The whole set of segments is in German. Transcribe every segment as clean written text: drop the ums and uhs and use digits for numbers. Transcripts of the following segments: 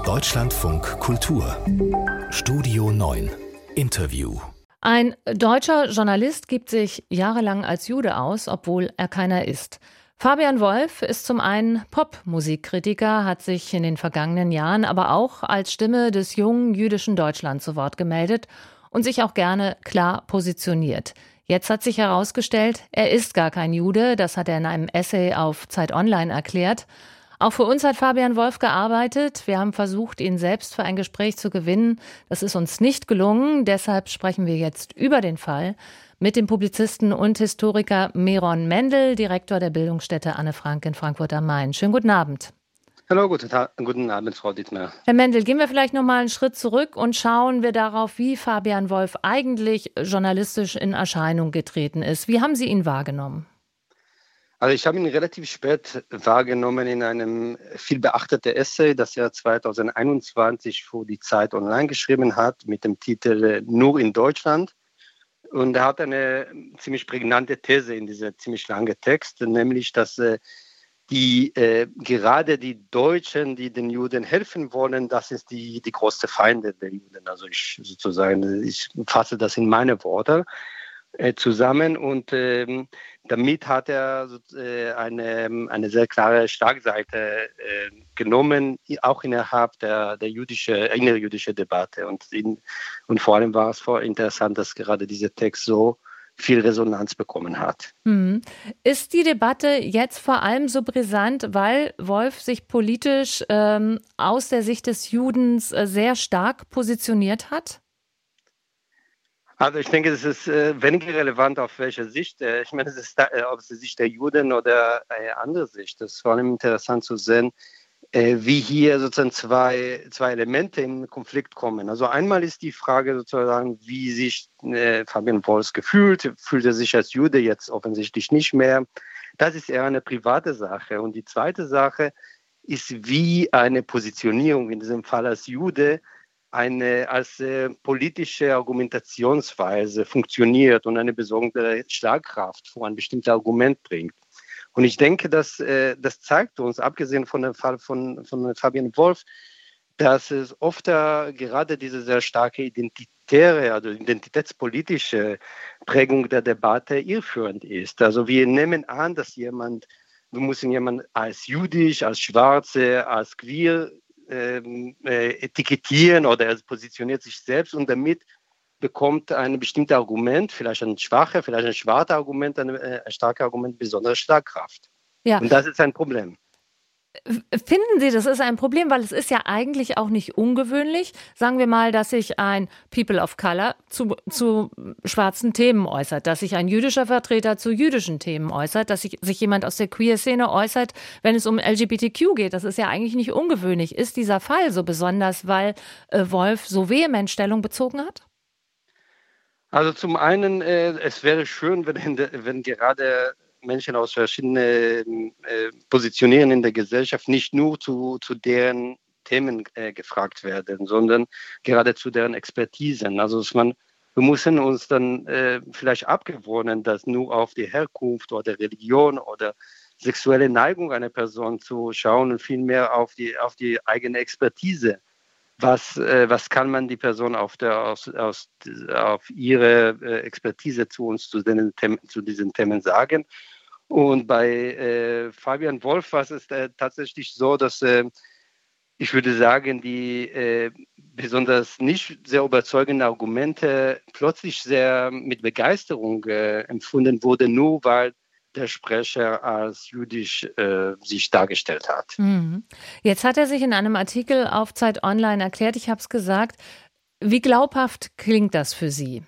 Deutschlandfunk Kultur Studio 9 Interview. Ein deutscher Journalist gibt sich jahrelang als Jude aus, obwohl er keiner ist. Fabian Wolf ist zum einen Popmusikkritiker, hat sich in den vergangenen Jahren aber auch als Stimme des jungen jüdischen Deutschland zu Wort gemeldet und sich auch gerne klar positioniert. Jetzt hat sich herausgestellt, er ist gar kein Jude, das hat er in einem Essay auf Zeit Online erklärt. Auch für uns hat Fabian Wolf gearbeitet. Wir haben versucht, ihn selbst für ein Gespräch zu gewinnen. Das ist uns nicht gelungen. Deshalb sprechen wir jetzt über den Fall mit dem Publizisten und Historiker Meron Mendel, Direktor der Bildungsstätte Anne Frank in Frankfurt am Main. Schönen guten Abend. Hallo, guten Abend, Frau Dittmer. Herr Mendel, gehen wir vielleicht noch mal einen Schritt zurück und schauen wir darauf, wie Fabian Wolf eigentlich journalistisch in Erscheinung getreten ist. Wie haben Sie ihn wahrgenommen? Also ich habe ihn relativ spät wahrgenommen in einem viel beachteten Essay, das er 2021 für die Zeit Online geschrieben hat, mit dem Titel Nur in Deutschland. Und er hat eine ziemlich prägnante These in dieser ziemlich langen Text, nämlich, dass gerade die Deutschen, die den Juden helfen wollen, das ist die große Feinde der Juden. Also ich fasse das in meine Worte zusammen und damit hat er eine sehr klare Schlagseite genommen, auch innerhalb der innerjüdischen Debatte. Und vor allem war es interessant, dass gerade dieser Text so viel Resonanz bekommen hat. Ist die Debatte jetzt vor allem so brisant, weil Wolf sich politisch aus der Sicht des Judens sehr stark positioniert hat? Also ich denke, es ist weniger relevant, auf welche Sicht. Ich meine, es ist ob es die Sicht der Juden oder eine andere Sicht. Es ist vor allem interessant zu sehen, wie hier sozusagen zwei Elemente in Konflikt kommen. Also einmal ist die Frage sozusagen, wie sich Fabian Wolf gefühlt. Fühlt er sich als Jude jetzt offensichtlich nicht mehr? Das ist eher eine private Sache. Und die zweite Sache ist, wie eine Positionierung, in diesem Fall als Jude, als politische Argumentationsweise funktioniert und eine besondere Schlagkraft vor ein bestimmtes Argument bringt. Und ich denke, das zeigt uns, abgesehen von dem Fall von Fabian Wolf, dass es oft gerade diese sehr starke identitäre, also identitätspolitische Prägung der Debatte irreführend ist. Also wir nehmen an, dass wir müssen jemanden als jüdisch, als Schwarze, als queer etikettieren oder er positioniert sich selbst und damit bekommt ein bestimmtes Argument, vielleicht ein schwaches Argument, ein starkes Argument, besondere Schlagkraft. Ja. Und das ist ein Problem. Finden Sie, das ist ein Problem, weil es ist ja eigentlich auch nicht ungewöhnlich. Sagen wir mal, dass sich ein People of Color zu schwarzen Themen äußert, dass sich ein jüdischer Vertreter zu jüdischen Themen äußert, dass sich jemand aus der Queer-Szene äußert, wenn es um LGBTQ geht. Das ist ja eigentlich nicht ungewöhnlich. Ist dieser Fall so besonders, weil Wolf so vehement Stellung bezogen hat? Also zum einen, es wäre schön, wenn gerade Menschen aus verschiedenen Positionen in der Gesellschaft nicht nur zu deren Themen gefragt werden, sondern gerade zu deren Expertisen. Also wir müssen uns dann vielleicht abgewöhnen, dass nur auf die Herkunft oder Religion oder sexuelle Neigung einer Person zu schauen und vielmehr auf die eigene Expertise. Was kann man die Person auf ihre Expertise zu diesen Themen sagen? Und bei Fabian Wolf war es tatsächlich so, dass ich würde sagen, die besonders nicht sehr überzeugenden Argumente plötzlich sehr mit Begeisterung empfunden wurden, nur weil der Sprecher als jüdisch sich dargestellt hat. Jetzt hat er sich in einem Artikel auf Zeit Online erklärt, ich habe es gesagt. Wie glaubhaft klingt das für Sie?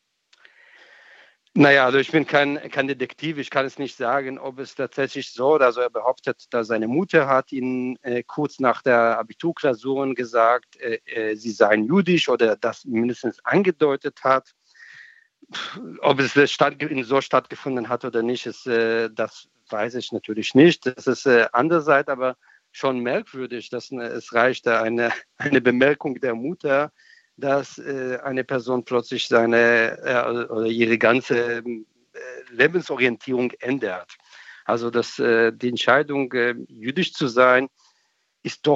Naja, also ich bin kein Detektiv, ich kann es nicht sagen, ob es tatsächlich so, also er behauptet, dass seine Mutter hat ihn kurz nach der Abiturklausuren gesagt, sie seien jüdisch oder das mindestens angedeutet hat. Ob es so stattgefunden hat oder nicht, das weiß ich natürlich nicht. Das ist andererseits aber schon merkwürdig, dass es reicht eine Bemerkung der Mutter, dass eine Person plötzlich oder ihre ganze Lebensorientierung ändert. Also dass die Entscheidung, jüdisch zu sein, ist doch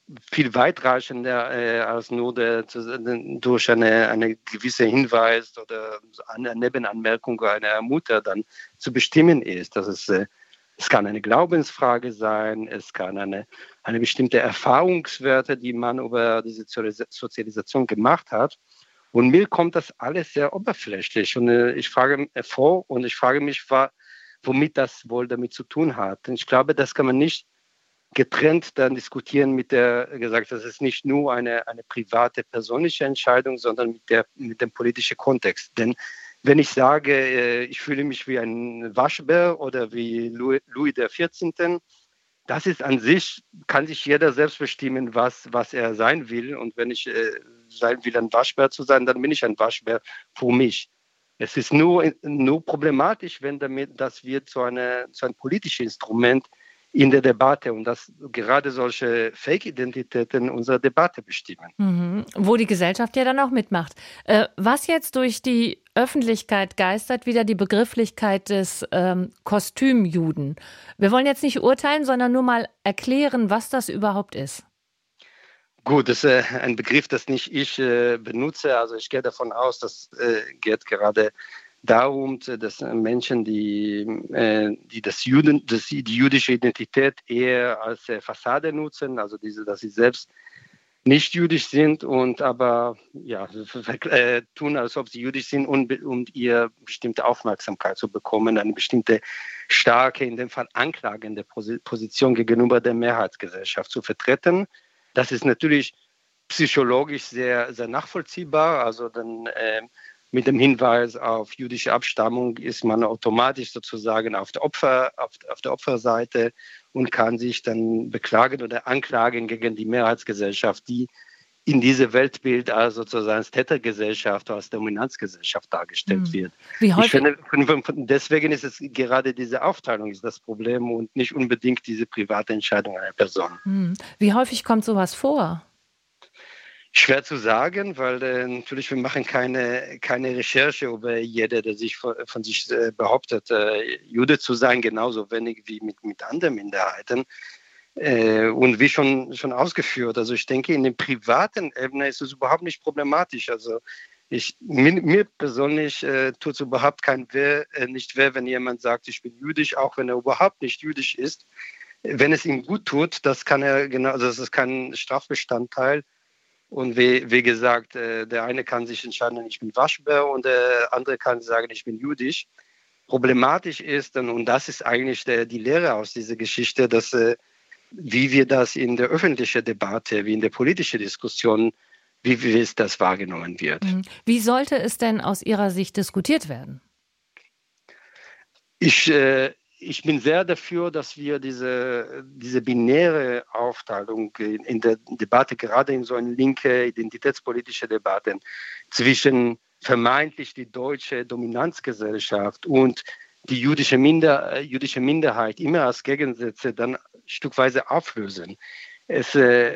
viel weitreichender als nur durch eine gewisse Hinweis oder eine Nebenanmerkung einer Mutter dann zu bestimmen ist. Es kann eine Glaubensfrage sein, es kann eine bestimmte Erfahrungswerte, die man über diese Sozialisation gemacht hat. Und mir kommt das alles sehr oberflächlich. Und ich frage mich, womit das wohl damit zu tun hat. Und ich glaube, das kann man nicht getrennt dann diskutieren das ist nicht nur eine private, persönliche Entscheidung, sondern mit dem politischen Kontext. Denn wenn ich sage, ich fühle mich wie ein Waschbär oder wie Louis XIV., das ist an sich, kann sich jeder selbst bestimmen, was er sein will. Und wenn ich sein will, ein Waschbär zu sein, dann bin ich ein Waschbär für mich. Es ist nur problematisch, wenn das wird so ein politisches Instrument in der Debatte und dass gerade solche Fake-Identitäten unsere Debatte bestimmen. Wo die Gesellschaft ja dann auch mitmacht. Was jetzt durch die Öffentlichkeit geistert, wieder die Begrifflichkeit des Kostümjuden. Wir wollen jetzt nicht urteilen, sondern nur mal erklären, was das überhaupt ist. Gut, das ist ein Begriff, das nicht ich benutze. Also ich gehe davon aus, das geht gerade darum, dass Menschen, die die jüdische Identität eher als Fassade nutzen, also dass sie selbst nicht jüdisch sind und aber tun, als ob sie jüdisch sind, um ihr bestimmte Aufmerksamkeit zu bekommen, eine bestimmte starke, in dem Fall anklagende Position gegenüber der Mehrheitsgesellschaft zu vertreten. Das ist natürlich psychologisch sehr, sehr nachvollziehbar. Also dann mit dem Hinweis auf jüdische Abstammung ist man automatisch sozusagen auf der Opferseite und kann sich dann beklagen oder anklagen gegen die Mehrheitsgesellschaft, die in diesem Weltbild als sozusagen als Tätergesellschaft, als Dominanzgesellschaft dargestellt wird. Wie häufig? Ich finde, deswegen ist es gerade diese Aufteilung ist das Problem und nicht unbedingt diese private Entscheidung einer Person. Wie häufig kommt sowas vor? Schwer zu sagen, weil natürlich wir machen keine Recherche über jeder, der sich von sich behauptet, Jude zu sein, genauso wenig wie mit anderen Minderheiten. Und wie schon ausgeführt, also ich denke, in der privaten Ebene ist es überhaupt nicht problematisch. Also mir persönlich tut es überhaupt nicht weh, wenn jemand sagt, ich bin jüdisch, auch wenn er überhaupt nicht jüdisch ist. Wenn es ihm gut tut, das ist kein Strafbestandteil. Und wie gesagt, der eine kann sich entscheiden, ich bin Waschbär und der andere kann sagen, ich bin jüdisch. Problematisch ist, und das ist eigentlich die Lehre aus dieser Geschichte, dass wie wir das in der öffentlichen Debatte, wie in der politischen Diskussion, wie das wahrgenommen wird. Wie sollte es denn aus Ihrer Sicht diskutiert werden? Ich bin sehr dafür, dass wir diese binäre Aufteilung in der Debatte, gerade in so einer linke identitätspolitische Debatte zwischen vermeintlich die deutsche Dominanzgesellschaft und die jüdische Minderheit immer als Gegensätze dann stückweise auflösen. Das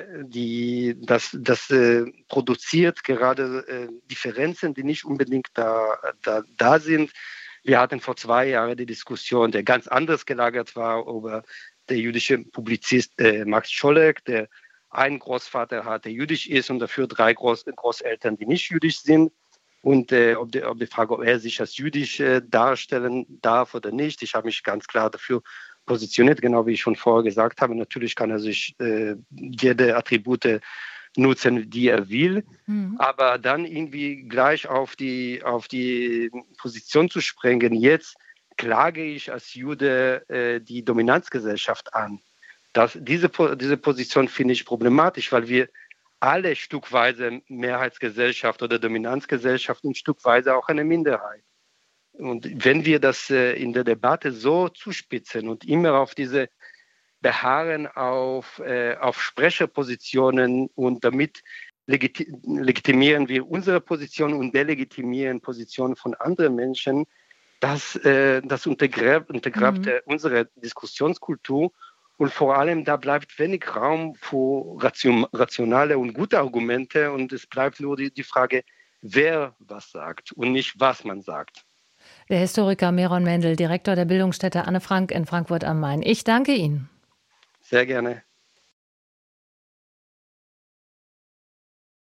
produziert gerade Differenzen, die nicht unbedingt da sind. Wir hatten vor 2 Jahren die Diskussion, der ganz anders gelagert war, über der jüdische Publizist Max Scholek, der einen Großvater hat, der jüdisch ist und dafür 3 Großeltern, die nicht jüdisch sind. Und ob die Frage, ob er sich als jüdisch darstellen darf oder nicht. Ich habe mich ganz klar dafür positioniert, genau wie ich schon vorher gesagt habe. Natürlich kann er sich jede Attribute nutzen, die er will, aber dann irgendwie gleich auf die Position zu sprengen, jetzt klage ich als Jude die Dominanzgesellschaft an. Diese Position finde ich problematisch, weil wir alle stückweise Mehrheitsgesellschaft oder Dominanzgesellschaft und stückweise auch eine Minderheit. Und wenn wir das in der Debatte so zuspitzen und immer auf diese beharren auf Sprecherpositionen und damit legitimieren wir unsere Position und delegitimieren Positionen von anderen Menschen, das untergräbt unsere Diskussionskultur. Und vor allem, da bleibt wenig Raum für rationale und gute Argumente und es bleibt nur die Frage, wer was sagt und nicht, was man sagt. Der Historiker Meron Mendel, Direktor der Bildungsstätte Anne Frank in Frankfurt am Main. Ich danke Ihnen. Sehr gerne.